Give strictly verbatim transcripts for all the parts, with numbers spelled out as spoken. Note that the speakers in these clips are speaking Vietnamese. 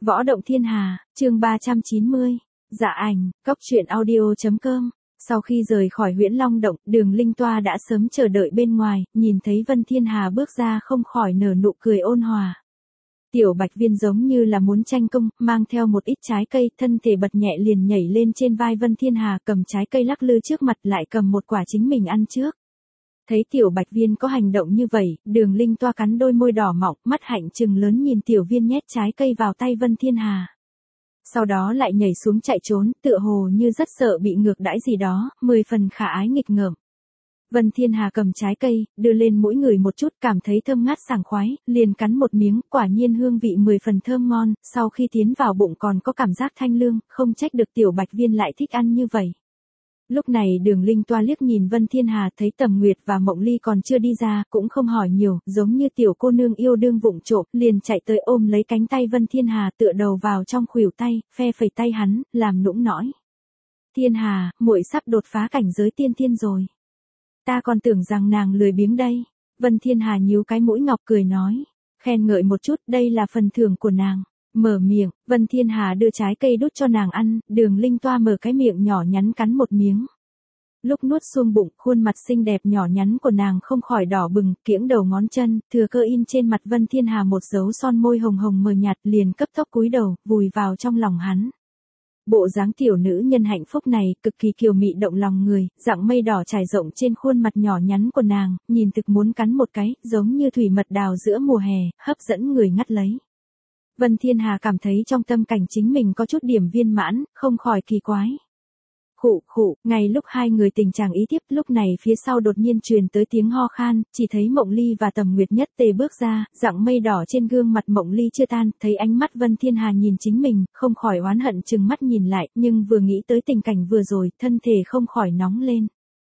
Võ động thiên hà, chương ba trăm chín mươi. Dạ ảnh, cốc truyện audio.com. Sau khi rời khỏi Huyễn Long động, Đường Linh Toa đã sớm chờ đợi bên ngoài, nhìn thấy Vân Thiên Hà bước ra không khỏi nở nụ cười ôn hòa. Tiểu Bạch Viên giống như là muốn tranh công, mang theo một ít trái cây, thân thể bật nhẹ liền nhảy lên trên vai Vân Thiên Hà, cầm trái cây lắc lư trước mặt lại cầm một quả chính mình ăn trước. Thấy Tiểu Bạch Viên có hành động như vậy, Đường Linh Toa cắn đôi môi đỏ mọng, mắt hạnh trừng lớn nhìn Tiểu Viên nhét trái cây vào tay Vân Thiên Hà. Sau đó lại nhảy xuống chạy trốn, tựa hồ như rất sợ bị ngược đãi gì đó, mười phần khả ái nghịch ngợm. Vân Thiên Hà cầm trái cây, đưa lên mũi người một chút, cảm thấy thơm ngát sảng khoái, liền cắn một miếng, quả nhiên hương vị mười phần thơm ngon, sau khi tiến vào bụng còn có cảm giác thanh lương, không trách được Tiểu Bạch Viên lại thích ăn như vậy. Lúc này Đường Linh Toa liếc nhìn Vân Thiên Hà, thấy Tầm Nguyệt và Mộng Ly còn chưa đi ra, cũng không hỏi nhiều, giống như tiểu cô nương yêu đương vụng trộm, liền chạy tới ôm lấy cánh tay Vân Thiên Hà, tựa đầu vào trong khuỷu tay, phe phẩy tay hắn, làm nũng nõi. Thiên Hà, muội sắp đột phá cảnh giới tiên thiên rồi. Ta còn tưởng rằng nàng lười biếng đây. Vân Thiên Hà nhíu cái mũi ngọc cười nói, khen ngợi một chút, đây là phần thưởng của nàng. Mở miệng, Vân Thiên Hà đưa trái cây đút cho nàng ăn, Đường Linh Toa mở cái miệng nhỏ nhắn cắn một miếng. Lúc nuốt xuống bụng, khuôn mặt xinh đẹp nhỏ nhắn của nàng không khỏi đỏ bừng, kiễng đầu ngón chân, thừa cơ in trên mặt Vân Thiên Hà một dấu son môi hồng hồng mờ nhạt, liền cấp tốc cúi đầu, vùi vào trong lòng hắn. Bộ dáng tiểu nữ nhân hạnh phúc này, cực kỳ kiều mị động lòng người, dạng mây đỏ trải rộng trên khuôn mặt nhỏ nhắn của nàng, nhìn thực muốn cắn một cái, giống như thủy mật đào giữa mùa hè, hấp dẫn người ngắt lấy. Vân Thiên Hà cảm thấy trong tâm cảnh chính mình có chút điểm viên mãn, không khỏi kỳ quái. Khụ khụ, ngay lúc hai người tình trạng ý tiếp, lúc này phía sau đột nhiên truyền tới tiếng ho khan, chỉ thấy Mộng Ly và Tầm Nguyệt nhất tề bước ra, dạng mây đỏ trên gương mặt Mộng Ly chưa tan, thấy ánh mắt Vân Thiên Hà nhìn chính mình, không khỏi oán hận trừng mắt nhìn lại, nhưng vừa nghĩ tới tình cảnh vừa rồi, thân thể không khỏi nóng lên.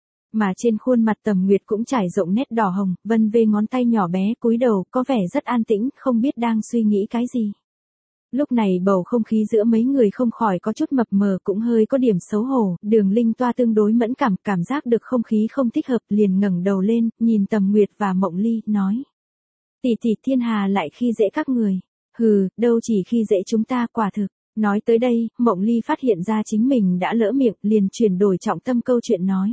Mà trên khuôn mặt Tầm Nguyệt cũng trải rộng nét đỏ hồng, vân vê ngón tay nhỏ bé cúi đầu, có vẻ rất an tĩnh, không biết đang suy nghĩ cái gì. Lúc này bầu không khí giữa mấy người không khỏi có chút mập mờ, cũng hơi có điểm xấu hổ, Đường Linh Toa tương đối mẫn cảm, cảm giác được không khí không thích hợp, liền ngẩng đầu lên, nhìn Tầm Nguyệt và Mộng Ly, nói. Tỷ tỷ, Thiên Hà lại khi dễ các người. Hừ, đâu chỉ khi dễ chúng ta, quả thực. Nói tới đây, Mộng Ly phát hiện ra chính mình đã lỡ miệng, liền chuyển đổi trọng tâm câu chuyện nói.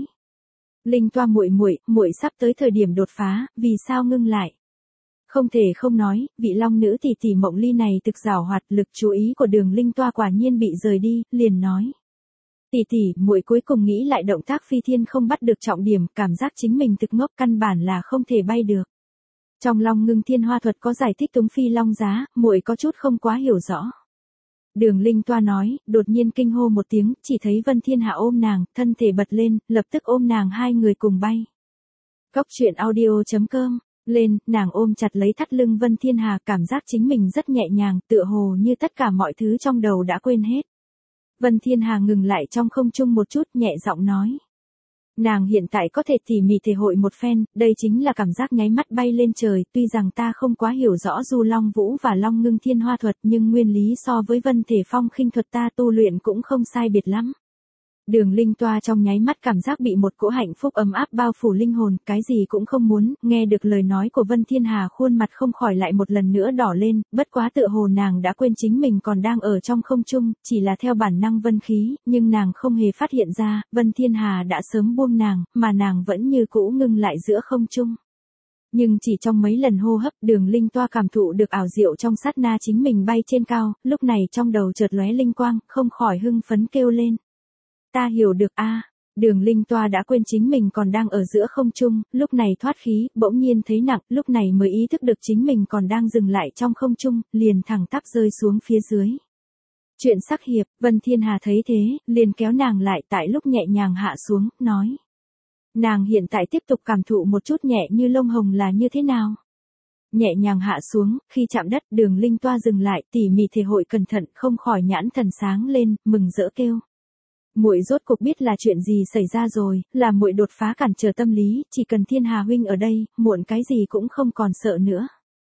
Linh Toa muội muội, muội sắp tới thời điểm đột phá, vì sao ngưng lại? Không thể không nói, vị long nữ tỷ tỷ Mộng Ly này thực giảo hoạt, lực chú ý của Đường Linh Toa quả nhiên bị rời đi, liền nói. Tỷ tỷ, muội cuối cùng nghĩ lại động tác phi thiên không bắt được trọng điểm, cảm giác chính mình thực ngốc, căn bản là không thể bay được. Trong Long Ngưng Thiên Hoa thuật có giải thích túng phi long giá, muội có chút không quá hiểu rõ. Đường Linh Toa nói, đột nhiên kinh hô một tiếng, chỉ thấy Vân Thiên Hạ ôm nàng, thân thể bật lên, lập tức ôm nàng hai người cùng bay. Cốc truyện audio.com. Lên, nàng ôm chặt lấy thắt lưng Vân Thiên Hà, cảm giác chính mình rất nhẹ nhàng, tựa hồ như tất cả mọi thứ trong đầu đã quên hết. Vân Thiên Hà ngừng lại trong không trung một chút, nhẹ giọng nói. Nàng hiện tại có thể tỉ mỉ thể hội một phen, đây chính là cảm giác nháy mắt bay lên trời, tuy rằng ta không quá hiểu rõ Du Long Vũ và Long Ngưng Thiên Hoa thuật, nhưng nguyên lý so với Vân Thể Phong khinh thuật ta tu luyện cũng không sai biệt lắm. Đường Linh Toa trong nháy mắt cảm giác bị một cỗ hạnh phúc ấm áp bao phủ linh hồn, cái gì cũng không muốn, nghe được lời nói của Vân Thiên Hà khuôn mặt không khỏi lại một lần nữa đỏ lên, bất quá tựa hồ nàng đã quên chính mình còn đang ở trong không trung, chỉ là theo bản năng vân khí, nhưng nàng không hề phát hiện ra, Vân Thiên Hà đã sớm buông nàng, mà nàng vẫn như cũ ngưng lại giữa không trung. Nhưng chỉ trong mấy lần hô hấp, Đường Linh Toa cảm thụ được ảo diệu trong sát na chính mình bay trên cao, lúc này trong đầu chợt lóe linh quang, không khỏi hưng phấn kêu lên. Ta hiểu được a. À. Đường Linh Toa đã quên chính mình còn đang ở giữa không trung, lúc này thoát khí, bỗng nhiên thấy nặng, lúc này mới ý thức được chính mình còn đang dừng lại trong không trung, liền thẳng tắp rơi xuống phía dưới. Chuyện sắc hiệp, Vân Thiên Hà thấy thế, liền kéo nàng lại tại lúc nhẹ nhàng hạ xuống, nói. Nàng hiện tại tiếp tục cảm thụ một chút nhẹ như lông hồng là như thế nào? Nhẹ nhàng hạ xuống, khi chạm đất, Đường Linh Toa dừng lại, tỉ mỉ thể hội cẩn thận, không khỏi nhãn thần sáng lên, mừng rỡ kêu. Muội rốt cuộc biết là chuyện gì xảy ra rồi, là muội đột phá cản trở tâm lý, chỉ cần Thiên Hà huynh ở đây, muộn cái gì cũng không còn sợ nữa.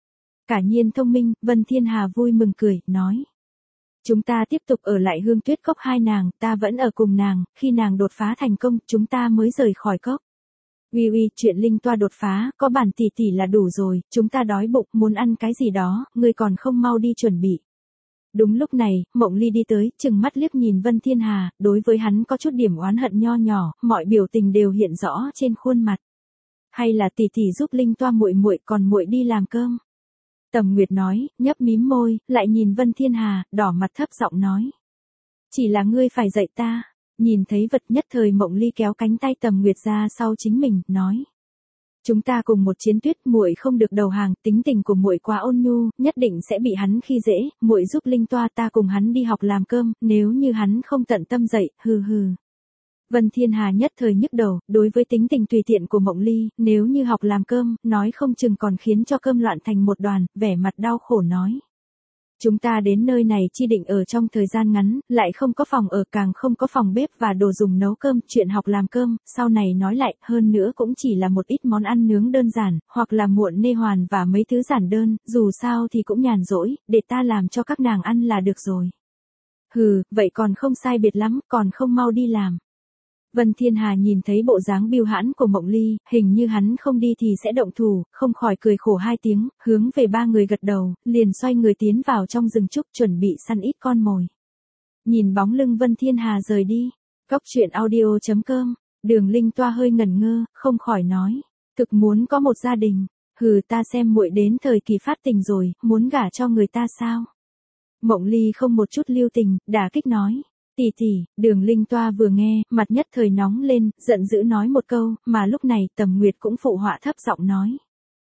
Cả nhiên thông minh, Vân Thiên Hà vui mừng cười, nói. Chúng ta tiếp tục ở lại Hương Tuyết Cốc hai nàng, ta vẫn ở cùng nàng, khi nàng đột phá thành công, chúng ta mới rời khỏi cốc. Uy uy, chuyện Linh Toa đột phá, có bản tỷ tỷ là đủ rồi, chúng ta đói bụng, muốn ăn cái gì đó, ngươi còn không mau đi chuẩn bị. Đúng lúc này, Mộng Ly đi tới, chừng mắt liếc nhìn Vân Thiên Hà, đối với hắn có chút điểm oán hận nho nhỏ, mọi biểu tình đều hiện rõ trên khuôn mặt. Hay là tỷ tỷ giúp Linh Toa muội muội, còn muội đi làm cơm. Tầm Nguyệt nói, nhấp mím môi, lại nhìn Vân Thiên Hà, đỏ mặt thấp giọng nói. Chỉ là ngươi phải dạy ta. Nhìn thấy vật nhất thời Mộng Ly kéo cánh tay Tầm Nguyệt ra sau chính mình, nói. Chúng ta cùng một chiến tuyết, muội không được đầu hàng, tính tình của muội quá ôn nhu, nhất định sẽ bị hắn khi dễ, muội giúp Linh Toa ta cùng hắn đi học làm cơm, nếu như hắn không tận tâm dạy, hừ hừ. Vân Thiên Hà nhất thời nhức đầu, đối với tính tình tùy tiện của Mộng Ly, nếu như học làm cơm, nói không chừng còn khiến cho cơm loạn thành một đoàn, vẻ mặt đau khổ nói. Chúng ta đến nơi này chi định ở trong thời gian ngắn, lại không có phòng ở, càng không có phòng bếp và đồ dùng nấu cơm, chuyện học làm cơm, sau này nói lại, hơn nữa cũng chỉ là một ít món ăn nướng đơn giản, hoặc là muộn nê hoàn và mấy thứ giản đơn, dù sao thì cũng nhàn rỗi, để ta làm cho các nàng ăn là được rồi. Hừ, vậy còn không sai biệt lắm, còn không mau đi làm. Vân Thiên Hà nhìn thấy bộ dáng biêu hãn của Mộng Ly, hình như hắn không đi thì sẽ động thủ, không khỏi cười khổ hai tiếng, hướng về ba người gật đầu, liền xoay người tiến vào trong rừng trúc chuẩn bị săn ít con mồi. Nhìn bóng lưng Vân Thiên Hà rời đi, Cốc truyện audio chấm com, Đường Linh Toa hơi ngẩn ngơ, không khỏi nói, thực muốn có một gia đình, hừ ta xem muội đến thời kỳ phát tình rồi, muốn gả cho người ta sao? Mộng Ly không một chút lưu tình, đả kích nói. Tỷ tỷ, Đường Linh Toa vừa nghe, mặt nhất thời nóng lên, giận dữ nói một câu, mà lúc này Tầm Nguyệt cũng phụ họa thấp giọng nói.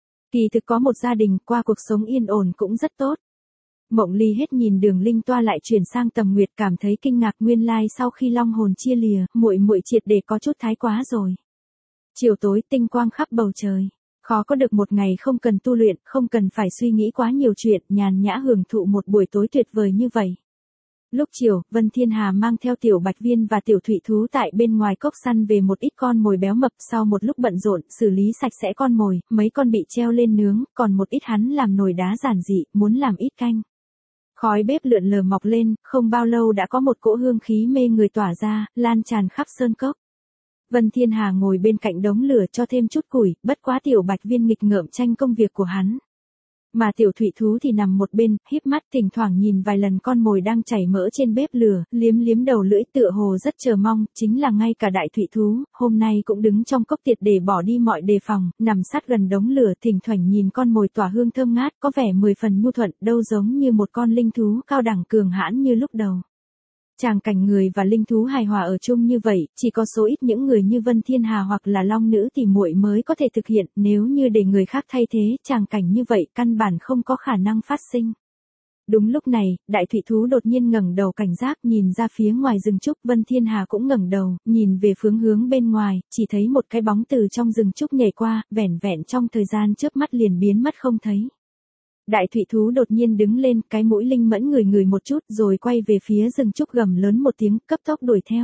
Kỳ thực có một gia đình, qua cuộc sống yên ổn cũng rất tốt. Mộng Ly hết nhìn Đường Linh Toa lại chuyển sang Tầm Nguyệt, cảm thấy kinh ngạc, nguyên lai sau khi long hồn chia lìa, muội muội triệt để có chút thái quá rồi. Chiều tối tinh quang khắp bầu trời, khó có được một ngày không cần tu luyện, không cần phải suy nghĩ quá nhiều chuyện, nhàn nhã hưởng thụ một buổi tối tuyệt vời như vậy. Lúc chiều, Vân Thiên Hà mang theo Tiểu Bạch Viên và Tiểu Thụy Thú tại bên ngoài cốc săn về một ít con mồi béo mập, sau một lúc bận rộn, xử lý sạch sẽ con mồi, mấy con bị treo lên nướng, còn một ít hắn làm nồi đá giản dị, muốn làm ít canh. Khói bếp lượn lờ mọc lên, không bao lâu đã có một cỗ hương khí mê người tỏa ra, lan tràn khắp sơn cốc. Vân Thiên Hà ngồi bên cạnh đống lửa cho thêm chút củi, bất quá Tiểu Bạch Viên nghịch ngợm tranh công việc của hắn. Mà Tiểu Thụy Thú thì nằm một bên, híp mắt thỉnh thoảng nhìn vài lần con mồi đang chảy mỡ trên bếp lửa, liếm liếm đầu lưỡi tựa hồ rất chờ mong, chính là ngay cả Đại Thụy Thú, hôm nay cũng đứng trong cốc tiệt để bỏ đi mọi đề phòng, nằm sát gần đống lửa thỉnh thoảng nhìn con mồi tỏa hương thơm ngát, có vẻ mười phần nhu thuận, đâu giống như một con linh thú cao đẳng cường hãn như lúc đầu. Tràng cảnh người và linh thú hài hòa ở chung như vậy, chỉ có số ít những người như Vân Thiên Hà hoặc là Long Nữ thì muội mới có thể thực hiện, nếu như để người khác thay thế, tràng cảnh như vậy căn bản không có khả năng phát sinh. Đúng lúc này, Đại Thụy Thú đột nhiên ngẩng đầu cảnh giác nhìn ra phía ngoài rừng trúc, Vân Thiên Hà cũng ngẩng đầu, nhìn về phương hướng bên ngoài, chỉ thấy một cái bóng từ trong rừng trúc nhảy qua, vẻn vẹn trong thời gian chớp mắt liền biến mất không thấy. Đại Thụy Thú đột nhiên đứng lên, cái mũi linh mẫn ngửi ngửi một chút rồi quay về phía rừng trúc gầm lớn một tiếng, cấp tốc đuổi theo.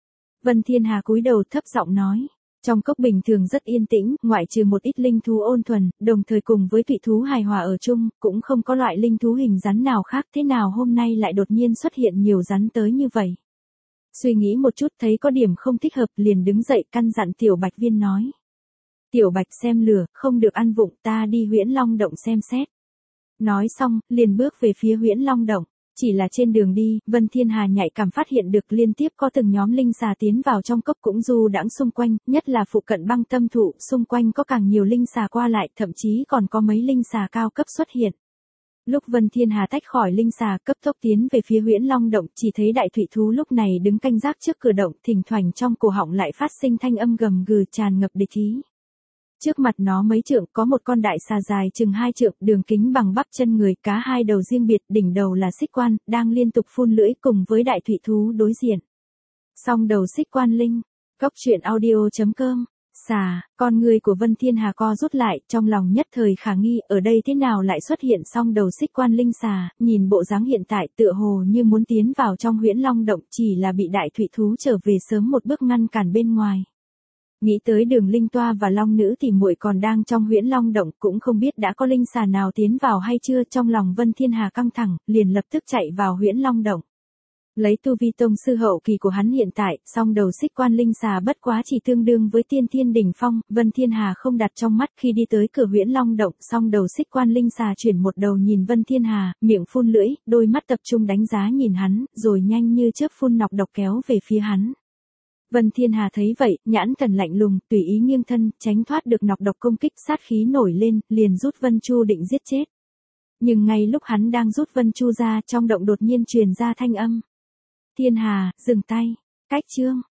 Vân Thiên Hà cúi đầu thấp giọng nói, trong cốc bình thường rất yên tĩnh, ngoại trừ một ít linh thú ôn thuần, đồng thời cùng với Thụy Thú hài hòa ở chung, cũng không có loại linh thú hình rắn nào khác, thế nào hôm nay lại đột nhiên xuất hiện nhiều rắn tới như vậy. Suy nghĩ một chút thấy có điểm không thích hợp liền đứng dậy căn dặn Tiểu Bạch Viên nói. Tiểu Bạch xem lửa, không được ăn vụng, ta đi Huyễn Long Động xem xét. Nói xong, liền bước về phía Huyễn Long Động. Chỉ là trên đường đi, Vân Thiên Hà nhạy cảm phát hiện được liên tiếp có từng nhóm linh xà tiến vào trong cốc cũng du đãng xung quanh, nhất là phụ cận băng tâm thụ, xung quanh có càng nhiều linh xà qua lại, thậm chí còn có mấy linh xà cao cấp xuất hiện. Lúc Vân Thiên Hà tách khỏi linh xà cấp tốc tiến về phía Huyễn Long Động, chỉ thấy Đại Thụy Thú lúc này đứng canh gác trước cửa động, thỉnh thoảng trong cổ họng lại phát sinh thanh âm gầm gừ tràn ngập địch ý. Trước mặt nó mấy trượng có một con đại xà dài chừng hai trượng, đường kính bằng bắp chân người, cá hai đầu riêng biệt, đỉnh đầu là xích quan, đang liên tục phun lưỡi cùng với Đại Thụy Thú đối diện. Song đầu xích quan linh, Cốc truyện audio chấm com, xà, con người của Vân Thiên Hà co rút lại, trong lòng nhất thời khả nghi, ở đây thế nào lại xuất hiện song đầu xích quan linh xà, nhìn bộ dáng hiện tại tựa hồ như muốn tiến vào trong Huyễn Long Động, chỉ là bị Đại Thụy Thú trở về sớm một bước ngăn cản bên ngoài. Nghĩ tới Đường Linh Toa và Long Nữ thì muội còn đang trong Huyễn Long Động, cũng không biết đã có linh xà nào tiến vào hay chưa, trong lòng Vân Thiên Hà căng thẳng, liền lập tức chạy vào Huyễn Long Động. Lấy tu vi tông sư hậu kỳ của hắn hiện tại, song đầu xích quan linh xà bất quá chỉ tương đương với tiên thiên đỉnh phong, Vân Thiên Hà không đặt trong mắt khi đi tới cửa Huyễn Long động, song đầu xích quan linh xà chuyển một đầu nhìn Vân Thiên Hà, miệng phun lưỡi, đôi mắt tập trung đánh giá nhìn hắn, rồi nhanh như chớp phun nọc độc kéo về phía hắn. Vân Thiên Hà thấy vậy, nhãn thần lạnh lùng, tùy ý nghiêng thân, tránh thoát được nọc độc công kích, sát khí nổi lên, liền rút Vân Chu định giết chết. Nhưng ngay lúc hắn đang rút Vân Chu ra, trong động đột nhiên truyền ra thanh âm. Thiên Hà, dừng tay, cách chương.